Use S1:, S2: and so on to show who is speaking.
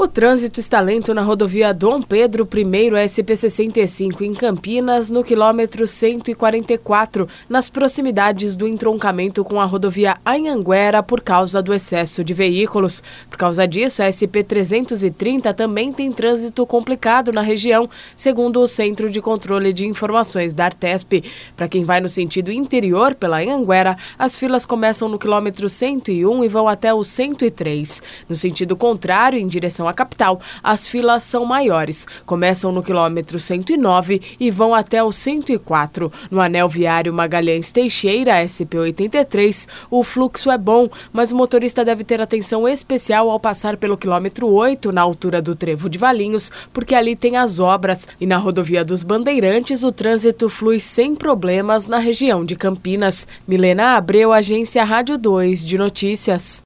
S1: O trânsito está lento na rodovia Dom Pedro I, SP-65, em Campinas, no quilômetro 144, nas proximidades do entroncamento com a rodovia Anhanguera, por causa do excesso de veículos. Por causa disso, a SP-330 também tem trânsito complicado na região, segundo o Centro de Controle de Informações da Artesp. Para quem vai no sentido interior pela Anhanguera, as filas começam no quilômetro 101 e vão até o 103. No sentido contrário, em direção à capital, as filas são maiores. Começam no quilômetro 109 e vão até o 104. No anel viário Magalhães Teixeira, SP-83, o fluxo é bom, mas o motorista deve ter atenção especial ao passar pelo quilômetro 8, na altura do Trevo de Valinhos, porque ali tem as obras. E na rodovia dos Bandeirantes, o trânsito flui sem problemas na região de Campinas. Milena Abreu, Agência Rádio 2 de Notícias.